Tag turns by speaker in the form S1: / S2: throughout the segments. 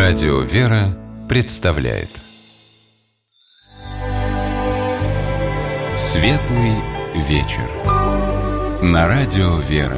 S1: Радио «Вера» представляет Светлый вечер на Радио «Вера».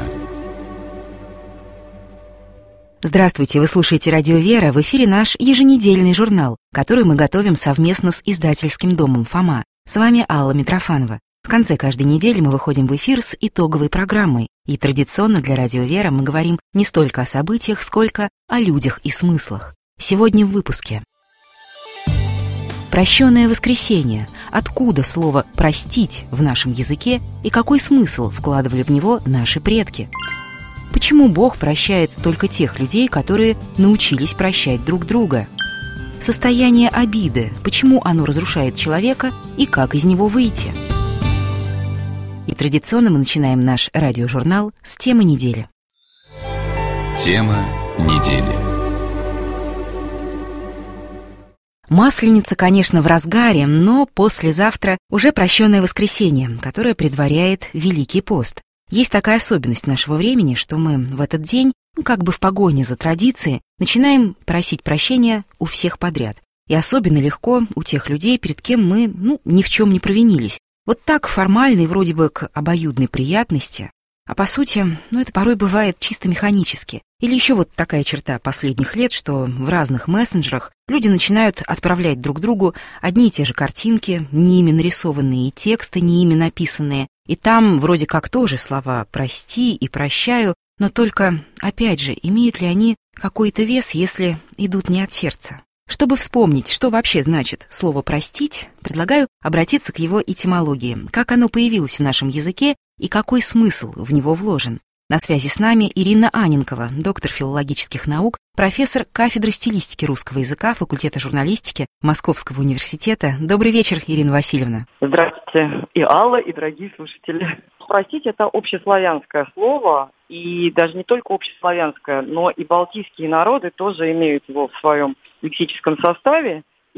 S2: Здравствуйте, вы слушаете Радио «Вера», в эфире наш еженедельный журнал, который мы готовим совместно с издательским домом «Фома». С вами Алла Митрофанова. В конце каждой недели мы выходим в эфир с итоговой программой, и традиционно для Радио «Вера» мы говорим не столько о событиях, сколько о людях и смыслах. Сегодня в выпуске. Прощенное воскресенье. Откуда слово «простить» в нашем языке и какой смысл вкладывали в него наши предки? Почему Бог прощает только тех людей, которые научились прощать друг друга? Состояние обиды. Почему оно разрушает человека и как из него выйти? И традиционно мы начинаем наш радиожурнал с темы недели.
S1: Тема недели.
S2: Масленица, конечно, в разгаре, но послезавтра уже прощенное воскресенье, которое предваряет Великий пост. Есть такая особенность нашего времени, что мы в этот день, как бы в погоне за традицией, начинаем просить прощения у всех подряд. И особенно легко у тех людей, перед кем мы, ни в чем не провинились. Вот так формально и вроде бы к обоюдной приятности, а по сути, это порой бывает чисто механически. Или еще вот такая черта последних лет, что в разных мессенджерах люди начинают отправлять друг другу одни и те же картинки, не ими нарисованные, и тексты, не ими написанные. И там вроде как тоже слова «прости» и «прощаю», но только, опять же, имеют ли они какой-то вес, если идут не от сердца? Чтобы вспомнить, что вообще значит слово «простить», предлагаю обратиться к его этимологии, как оно появилось в нашем языке и какой смысл в него вложен. На связи с нами Ирина Анненкова, доктор филологических наук, профессор кафедры стилистики русского языка факультета журналистики Московского университета. Добрый вечер, Ирина Васильевна.
S3: Здравствуйте, и Алла, и дорогие слушатели. «Простить» — это общеславянское слово, и даже не только общеславянское, но и балтийские народы тоже имеют его в своем лексическом составе.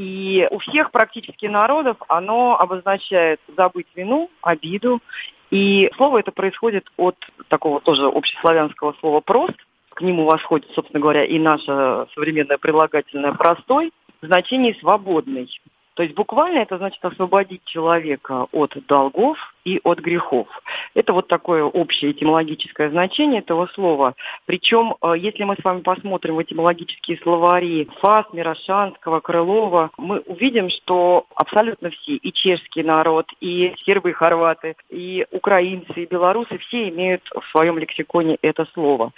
S3: И у всех практически народов оно обозначает забыть вину, обиду. И слово это происходит от такого тоже общеславянского слова «прост». К нему восходит, собственно говоря, и наше современное прилагательное «простой» в значении «свободный». То есть буквально это значит освободить человека от долгов и от грехов. Это вот такое общее этимологическое значение этого слова. Причем, если мы с вами посмотрим в этимологические словари Фас, Мирошанского, Крылова, мы увидим, что абсолютно все, и чешский народ, и сербы, и хорваты, и украинцы, и белорусы, все имеют в своем лексиконе это слово.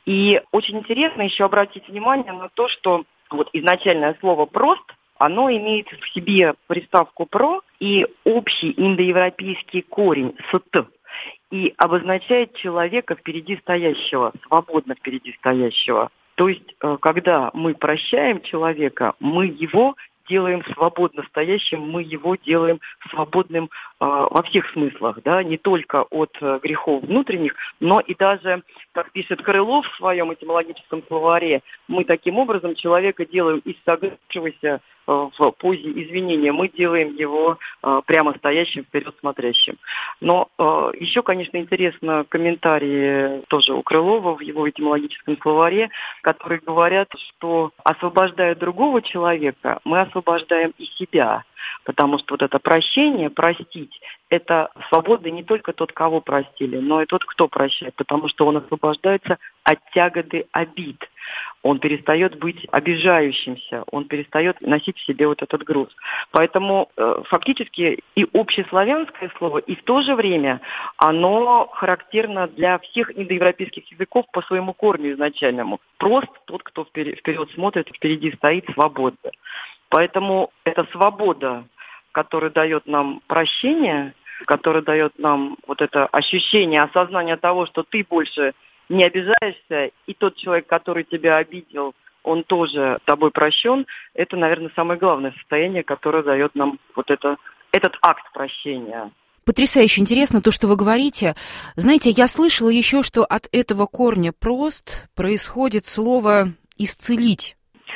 S3: И очень интересно еще обратить внимание на то, что вот изначальное слово «прост», оно имеет в себе приставку «про» и общий индоевропейский корень «ст» и обозначает человека впереди стоящего, свободно впереди стоящего. То есть, когда мы прощаем человека, мы его делаем свободно стоящим, мы его делаем свободным во всех смыслах, да, не только от грехов внутренних, но и даже, как пишет Крылов в своем этимологическом словаре, мы таким образом человека делаем из согнувшегося в позе извинения, мы делаем его прямо стоящим, вперед смотрящим. Но еще, конечно, интересно комментарии тоже у Крылова в его этимологическом словаре, которые говорят, что освобождая другого человека, мы освобождаем и себя. Потому что вот это прощение, простить, это свободный не только тот, кого простили, но и тот, кто прощает, потому что он освобождается от тяготы обид. Он перестает быть обижающимся, он перестает носить в себе вот этот груз. Поэтому фактически и общеславянское слово, и в то же время оно характерно для всех индоевропейских языков по своему корню изначальному. Просто тот, кто вперед смотрит, впереди стоит, свободно. Поэтому эта свобода, которая дает нам прощение, которая дает нам вот это ощущение, осознание того, что ты больше не обижаешься, и тот человек, который тебя обидел, он тоже тобой прощен, это, наверное, самое главное состояние, которое дает нам вот этот акт прощения.
S2: Потрясающе интересно то, что вы говорите. Знаете, я слышала еще, что от этого корня «прост» происходит слово «исцелить».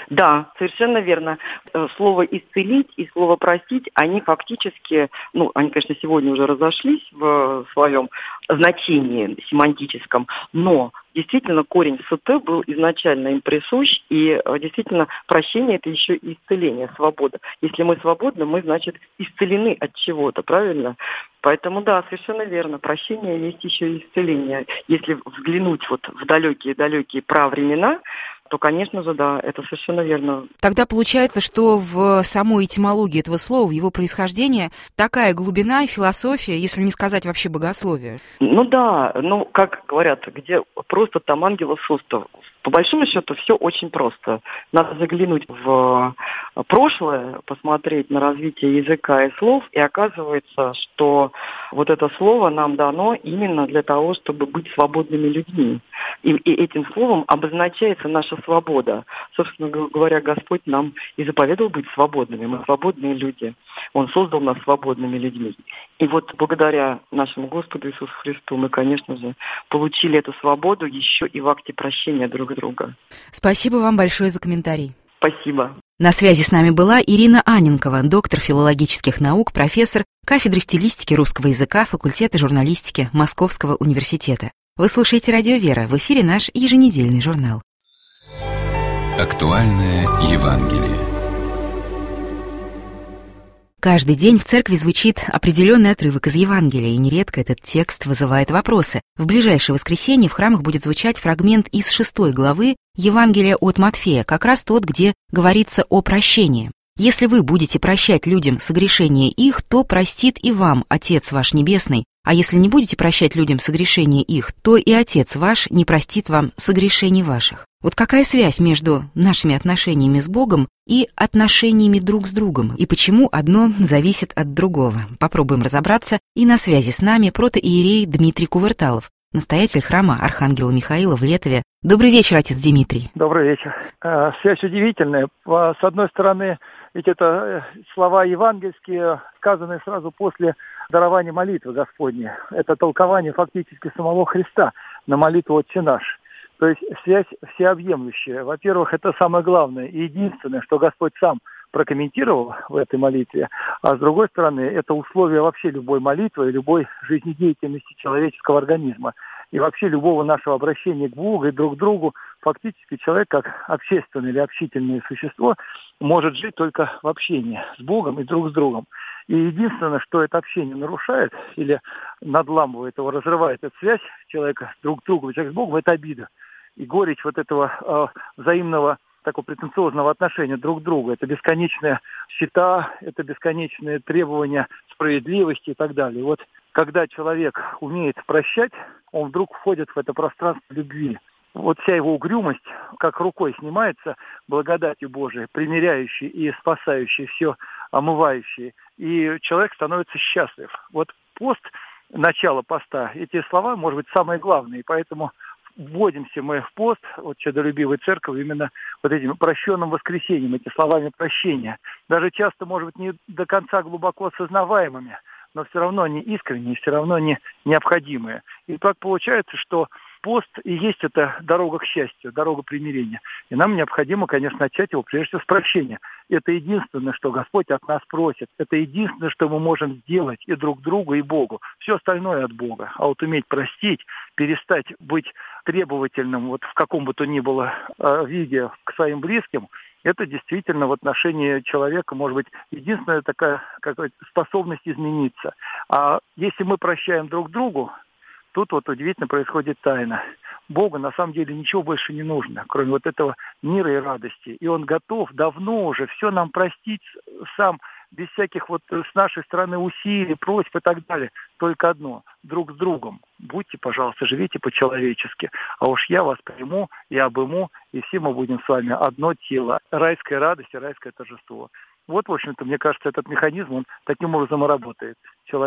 S3: Да, совершенно верно. Слово «исцелить» и слово «простить», они фактически, они, конечно, сегодня уже разошлись в своем значении семантическом, но действительно корень «ст» был изначально им присущ, и действительно прощение – это еще и исцеление, свобода. Если мы свободны, мы, значит, исцелены от чего-то, правильно? Поэтому, да, совершенно верно, прощение есть еще и исцеление. Если взглянуть вот в далекие-далекие правремена, то, конечно же, да, это совершенно верно.
S2: Тогда получается, что в самой этимологии этого слова, в его происхождении, такая глубина и философия, если не сказать вообще богословие.
S3: Как говорят, где просто там ангелов сустав. По большому счету все очень просто. Надо заглянуть в прошлое, посмотреть на развитие языка и слов, и оказывается, что вот это слово нам дано именно для того, чтобы быть свободными людьми. И этим словом обозначается наша свобода. Собственно говоря, Господь нам и заповедовал быть свободными. Мы свободные люди. Он создал нас свободными людьми. И вот благодаря нашему Господу Иисусу Христу мы, конечно же, получили эту свободу еще и в акте прощения друг друга.
S2: Спасибо вам большое за комментарий.
S3: Спасибо.
S2: На связи с нами была Ирина Анненкова, доктор филологических наук, профессор кафедры стилистики русского языка факультета журналистики Московского университета. Вы слушаете «Радио Вера», в эфире наш еженедельный журнал.
S1: Актуальное Евангелие.
S2: Каждый день в церкви звучит определенный отрывок из Евангелия, и нередко этот текст вызывает вопросы. В ближайшее воскресенье в храмах будет звучать фрагмент из 6 главы Евангелия от Матфея, как раз тот, где говорится о прощении. «Если вы будете прощать людям согрешения их, то простит и вам Отец ваш Небесный, а если не будете прощать людям согрешения их, то и Отец ваш не простит вам согрешений ваших». Вот какая связь между нашими отношениями с Богом и отношениями друг с другом, и почему одно зависит от другого? Попробуем разобраться. И на связи с нами протоиерей Дмитрий Кувырталов, настоятель храма Архангела Михаила в Летове. Добрый вечер, отец Дмитрий.
S4: Добрый вечер. Связь удивительная. С одной стороны, ведь это слова евангельские, сказанные сразу после дарования молитвы Господней. Это толкование фактически самого Христа на молитву «Отче наш». То есть связь всеобъемлющая. Во-первых, это самое главное и единственное, что Господь сам прокомментировал в этой молитве. А с другой стороны, это условие вообще любой молитвы, любой жизнедеятельности человеческого организма. И вообще любого нашего обращения к Богу и друг к другу. Фактически человек, как общественное или общительное существо, может жить только в общении с Богом и друг с другом. И единственное, что это общение нарушает или надламывает его, разрывает эту связь человека друг с другом, человека с Богом, это обида. И горечь вот этого взаимного такого претенциозного отношения друг к другу. Это бесконечная счета, это бесконечные требования справедливости и так далее. И вот когда человек умеет прощать, он вдруг входит в это пространство любви. Вот вся его угрюмость как рукой снимается благодатью Божией, примиряющей и спасающей, все омывающей. И человек становится счастлив. Вот пост, начало поста, эти слова, может быть, самые главные. И поэтому вводимся мы в пост, вот Чадолюбивой церковь, именно вот этим прощенным воскресеньем, эти словами прощения. Даже часто, может быть, не до конца глубоко осознаваемыми, но все равно они искренние, все равно они необходимые. И так получается, что пост и есть эта дорога к счастью, дорога примирения. И нам необходимо, конечно, начать его прежде всего с прощения. Это единственное, что Господь от нас просит. Это единственное, что мы можем сделать и друг другу, и Богу. Все остальное от Бога. А вот уметь простить, перестать быть требовательным вот в каком бы то ни было виде к своим близким, это действительно в отношении человека, может быть, единственная такая способность измениться. А если мы прощаем друг другу, тут вот удивительно происходит тайна. Богу на самом деле ничего больше не нужно, кроме вот этого мира и радости. И Он готов давно уже все нам простить сам, без всяких вот с нашей стороны усилий, просьб и так далее. Только одно – друг с другом. Будьте, пожалуйста, живите по-человечески. А уж я вас приму и обыму, и все мы будем с вами одно тело. Райская радость и райское торжество. Вот, в общем-то, мне кажется, этот механизм, он таким образом и работает. Человек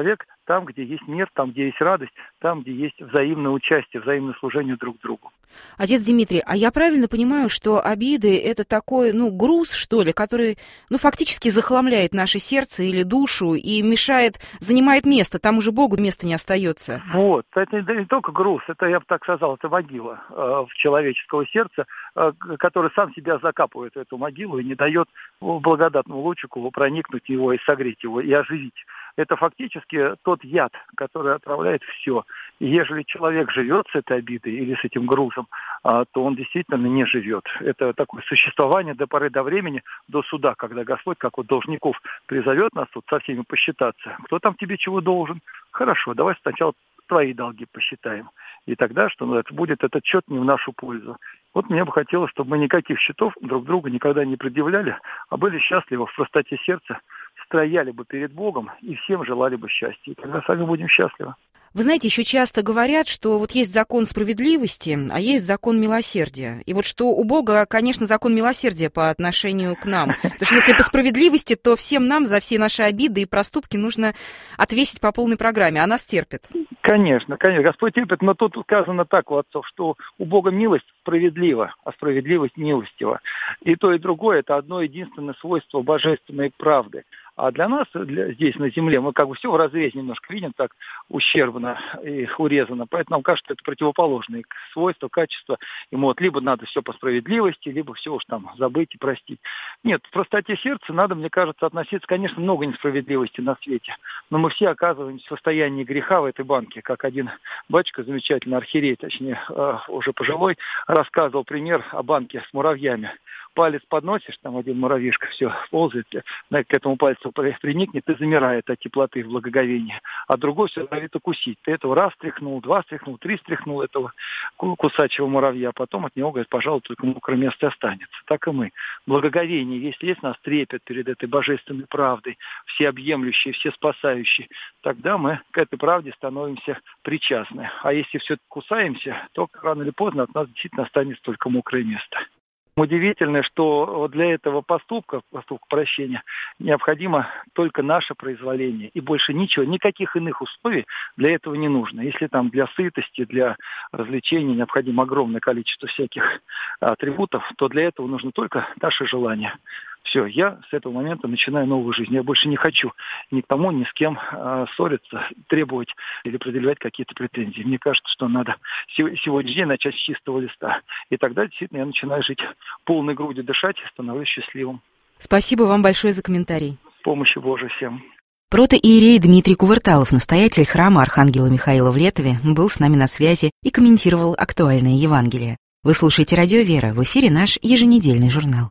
S4: там, где есть мир, там, где есть радость, там, где есть взаимное участие, взаимное служение друг другу.
S2: Отец Дмитрий, а я правильно понимаю, что обиды — это такой, груз, что ли, который, фактически захламляет наше сердце или душу и мешает, занимает место, там уже Богу места не остается?
S4: Вот, это не только груз, это, я бы так сказал, это могила в человеческого сердца, который сам себя закапывает в эту могилу и не дает благодатному лучику проникнуть его и согреть его, и оживить. Это фактически тот яд, который отравляет все. И ежели человек живет с этой обидой или с этим грузом, то он действительно не живет. Это такое существование до поры до времени, до суда, когда Господь, как вот должников, призовет нас тут со всеми посчитаться. Кто там тебе чего должен? Хорошо, давай сначала твои долги посчитаем. И тогда, что будет этот счет не в нашу пользу. Вот мне бы хотелось, чтобы мы никаких счетов друг другу никогда не предъявляли, а были счастливы в простоте сердца, стояли бы перед Богом и всем желали бы счастья. И тогда сами будем счастливы.
S2: Вы знаете, еще часто говорят, что вот есть закон справедливости, а есть закон милосердия. И вот что у Бога, конечно, закон милосердия по отношению к нам. Потому что если по справедливости, то всем нам за все наши обиды и проступки нужно отвесить по полной программе, а нас терпит.
S4: Конечно, Господь терпит, но тут сказано так у отцов, что у Бога милость справедлива, а справедливость милостива. И то, и другое – это одно единственное свойство божественной правды. А для нас здесь, на земле, мы как бы все в разрез немножко видим, так ущербно и урезано. Поэтому нам кажется, что это противоположные свойства, качества. Ему либо надо все по справедливости, либо все уж там забыть и простить. Нет, в простоте сердца надо, мне кажется, относиться, конечно, много несправедливости на свете. Но мы все оказываемся в состоянии греха в этой банке. Как один батюшка, замечательный архиерей, точнее, уже пожилой, рассказывал пример о банке с муравьями. Палец подносишь, там один муравьишка все ползает, к этому пальцу приникнет и замирает от теплоты в благоговении. А другой все норовит укусить. Ты этого раз стряхнул, два стряхнул, три стряхнул этого кусачего муравья, а потом от него, говорит, пожалуй, только мокрое место останется. Так и мы. Благоговение, если есть нас трепет перед этой божественной правдой, всеобъемлющей, всеспасающей, тогда мы к этой правде становимся причастны. А если все кусаемся, то рано или поздно от нас действительно останется только мокрое место. Удивительно, что для этого поступка прощения, необходимо только наше произволение. И больше ничего, никаких иных условий для этого не нужно. Если там для сытости, для развлечения необходимо огромное количество всяких атрибутов, то для этого нужно только наше желание. Все, я с этого момента начинаю новую жизнь. Я больше не хочу ни к тому, ни с кем ссориться, требовать или предъявлять какие-то претензии. Мне кажется, что надо сегодняшний день начать с чистого листа. И тогда действительно я начинаю жить полной грудью, дышать и становлюсь счастливым.
S2: Спасибо вам большое за комментарий.
S4: Помощи Божией всем.
S2: Протоиерей Дмитрий Кувырталов, настоятель храма Архангела Михаила в Летове, был с нами на связи и комментировал актуальное Евангелие. Вы слушаете «Радио Вера», в эфире наш еженедельный журнал.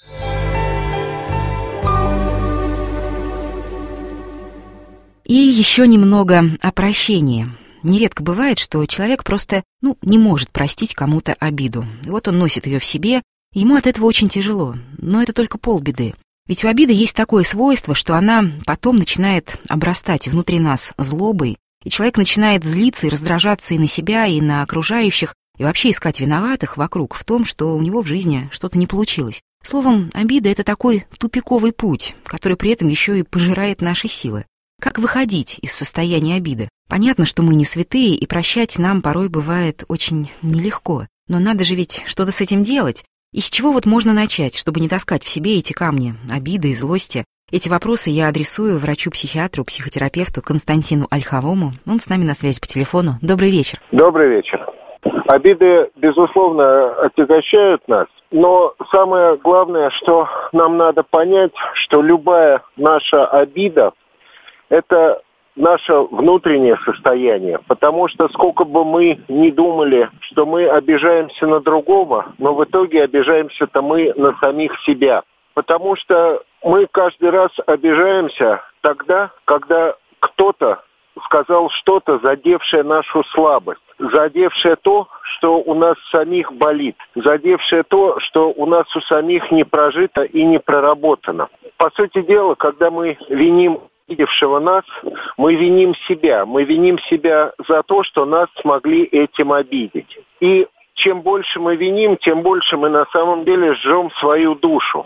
S2: И еще немного о прощении. Нередко бывает, что человек просто, не может простить кому-то обиду. И вот он носит ее в себе, и ему от этого очень тяжело. Но это только полбеды. Ведь у обиды есть такое свойство, что она потом начинает обрастать внутри нас злобой, и человек начинает злиться и раздражаться и на себя, и на окружающих, и вообще искать виноватых вокруг в том, что у него в жизни что-то не получилось. Словом, обида — это такой тупиковый путь, который при этом еще и пожирает наши силы. Как выходить из состояния обиды? Понятно, что мы не святые, и прощать нам порой бывает очень нелегко. Но надо же ведь что-то с этим делать. И с чего можно начать, чтобы не таскать в себе эти камни обиды и злости? Эти вопросы я адресую врачу-психиатру, психотерапевту Константину Ольховому. Он с нами на связи по телефону. Добрый вечер.
S5: Добрый вечер. Обиды, безусловно, отягощают нас. Но самое главное, что нам надо понять, что любая наша обида – это наше внутреннее состояние, потому что сколько бы мы ни думали, что мы обижаемся на другого, но в итоге обижаемся-то мы на самих себя. Потому что мы каждый раз обижаемся тогда, когда кто-то сказал что-то, задевшее нашу слабость, задевшее то, что у нас самих болит, задевшее то, что у нас у самих не прожито и не проработано. По сути дела, когда мы виним видевшего нас, мы виним себя. Мы виним себя за то, что нас смогли этим обидеть. И чем больше мы виним, тем больше мы на самом деле жжем свою душу.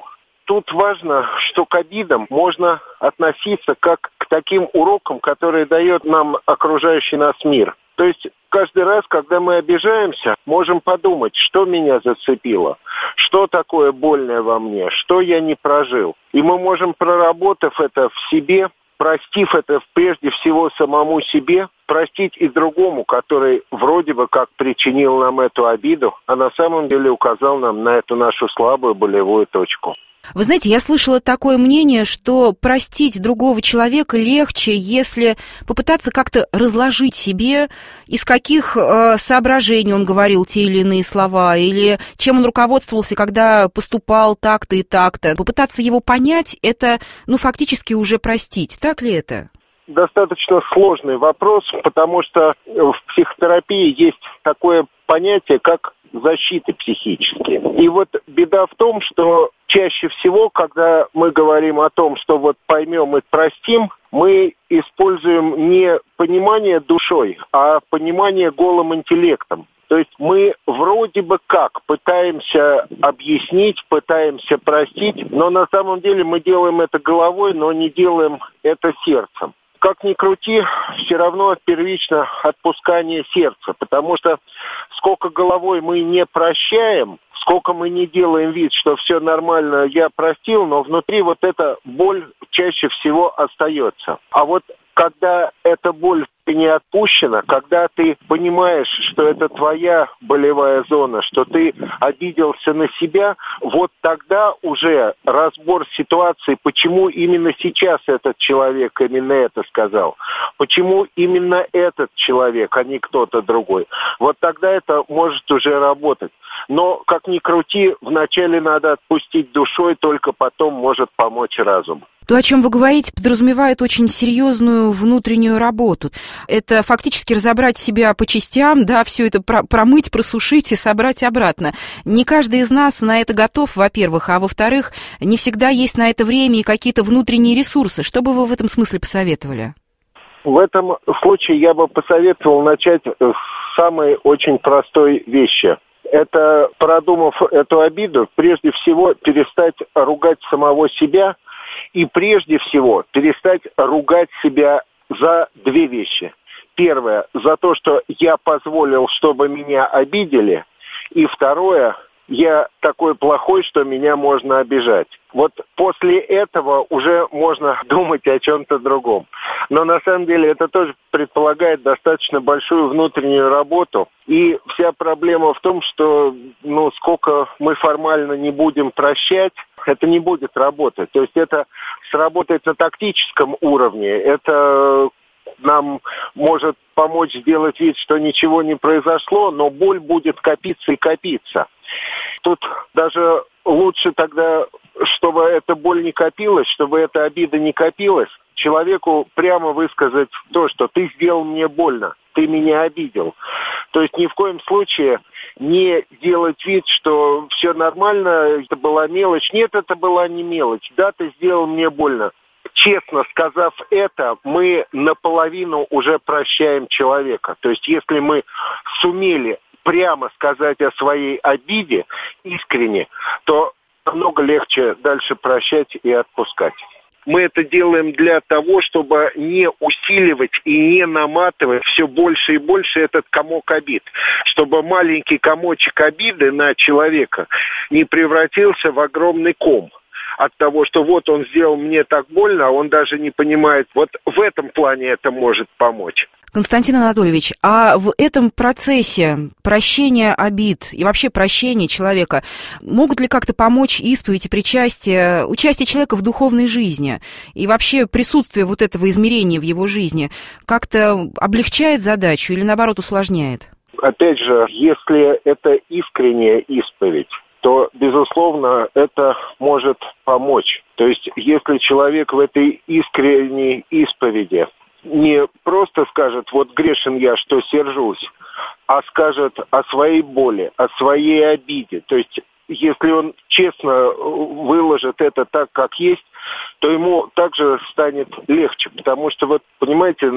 S5: тут важно, что к обидам можно относиться как к таким урокам, которые дает нам окружающий нас мир. То есть каждый раз, когда мы обижаемся, можем подумать, что меня зацепило, что такое больное во мне, что я не прожил. И мы можем, проработав это в себе, простив это прежде всего самому себе, простить и другому, который вроде бы как причинил нам эту обиду, а на самом деле указал нам на эту нашу слабую болевую точку.
S2: Вы знаете, я слышала такое мнение, что простить другого человека легче, если попытаться как-то разложить себе, из каких соображений он говорил те или иные слова, или чем он руководствовался, когда поступал так-то и так-то. Попытаться его понять, это, фактически уже простить. Так ли это?
S5: Достаточно сложный вопрос, потому что в психотерапии есть такое понятие, как защиты психические. И вот беда в том, что чаще всего, когда мы говорим о том, что вот поймем и простим, мы используем не понимание душой, а понимание голым интеллектом. То есть мы вроде бы как пытаемся объяснить, пытаемся простить, но на самом деле мы делаем это головой, но не делаем это сердцем. Как ни крути, все равно первично отпускание сердца, потому что сколько головой мы не прощаем, сколько мы не делаем вид, что все нормально, я простил, но внутри вот эта боль чаще всего остается. А вот когда эта боль не отпущена, когда ты понимаешь, что это твоя болевая зона, что ты обиделся на себя, вот тогда уже разбор ситуации, почему именно сейчас этот человек именно это сказал, почему именно этот человек, а не кто-то другой. Вот тогда это может уже работать. Но, как ни крути, вначале надо отпустить душой, только потом может помочь разум.
S2: То, о чем вы говорите, подразумевает очень серьезную внутреннюю работу. Это фактически разобрать себя по частям, все это промыть, просушить и собрать обратно. Не каждый из нас на это готов, во-первых, а во-вторых, не всегда есть на это время и какие-то внутренние ресурсы. Что бы вы в этом смысле посоветовали?
S5: В этом случае я бы посоветовал начать с самой очень простой вещи. Это, продумав эту обиду, прежде всего перестать ругать самого себя, и прежде всего перестать ругать себя за две вещи. Первое, за то, что я позволил, чтобы меня обидели. И второе, я такой плохой, что меня можно обижать. Вот после этого уже можно думать о чем-то другом. Но на самом деле это тоже предполагает достаточно большую внутреннюю работу. И вся проблема в том, что сколько мы формально не будем прощать, это не будет работать. То есть это сработает на тактическом уровне. Это нам может помочь сделать вид, что ничего не произошло, но боль будет копиться и копиться. Тут даже лучше тогда, чтобы эта боль не копилась, чтобы эта обида не копилась, человеку прямо высказать то, что ты сделал мне больно, ты меня обидел. То есть ни в коем случае не делать вид, что все нормально, это была мелочь. Нет, это была не мелочь. Да, ты сделал мне больно. Честно сказав это, мы наполовину уже прощаем человека. То есть если мы сумели прямо сказать о своей обиде искренне, то намного легче дальше прощать и отпускать. Мы это делаем для того, чтобы не усиливать и не наматывать все больше и больше этот комок обид. Чтобы маленький комочек обиды на человека не превратился в огромный ком. От того, что вот он сделал мне так больно, а он даже не понимает. Вот в этом плане это может помочь.
S2: Константин Анатольевич, а в этом процессе прощения обид и вообще прощения человека могут ли как-то помочь исповедь и участие человека в духовной жизни? И вообще присутствие вот этого измерения в его жизни как-то облегчает задачу или, наоборот, усложняет?
S5: Опять же, если это искренняя исповедь, то, безусловно, это может помочь. То есть, если человек в этой искренней исповеди не просто скажет, вот грешен я, что сержусь, а скажет о своей боли, о своей обиде. То есть, если он честно выложит это так, как есть, то ему также станет легче. Потому что, вот, понимаете,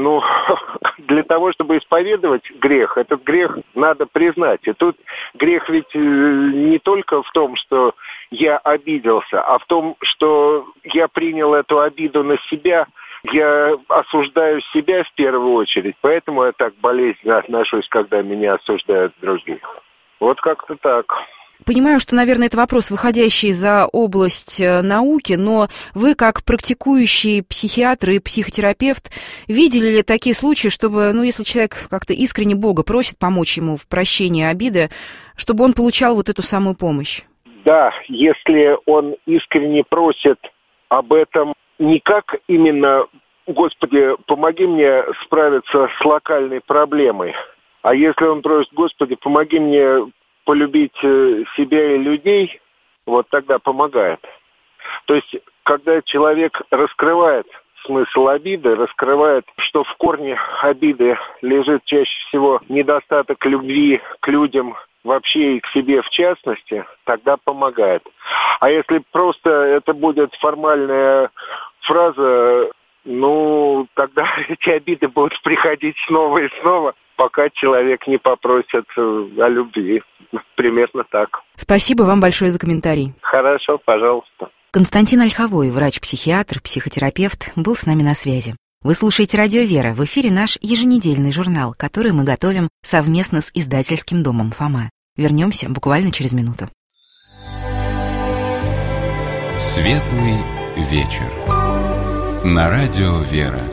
S5: для того, чтобы исповедовать грех, этот грех надо признать. И тут грех ведь не только в том, что я обиделся, а в том, что я принял эту обиду на себя, я осуждаю себя в первую очередь, поэтому я так болезненно отношусь, когда меня осуждают другие. Вот как-то так.
S2: Понимаю, что, наверное, это вопрос, выходящий за область науки, но вы, как практикующий психиатр и психотерапевт, видели ли такие случаи, чтобы, если человек как-то искренне Бога просит помочь ему в прощении обиды, чтобы он получал вот эту самую помощь?
S5: Да, если он искренне просит об этом не как именно «Господи, помоги мне справиться с локальной проблемой», а если он просит «Господи, помоги мне полюбить себя и людей», вот тогда помогает. То есть, когда человек раскрывает смысл обиды, раскрывает, что в корне обиды лежит чаще всего недостаток любви к людям вообще и к себе в частности, тогда помогает. А если просто это будет формальная фраза, тогда эти обиды будут приходить снова и снова, пока человек не попросит о любви. Примерно так.
S2: Спасибо вам большое за комментарий.
S5: Хорошо, пожалуйста.
S2: Константин Ольховой, врач-психиатр, психотерапевт, был с нами на связи. Вы слушаете «Радио Вера». В эфире наш еженедельный журнал, который мы готовим совместно с издательским домом «Фома». Вернемся буквально через минуту.
S1: Светлый вечер. На радио «Вера».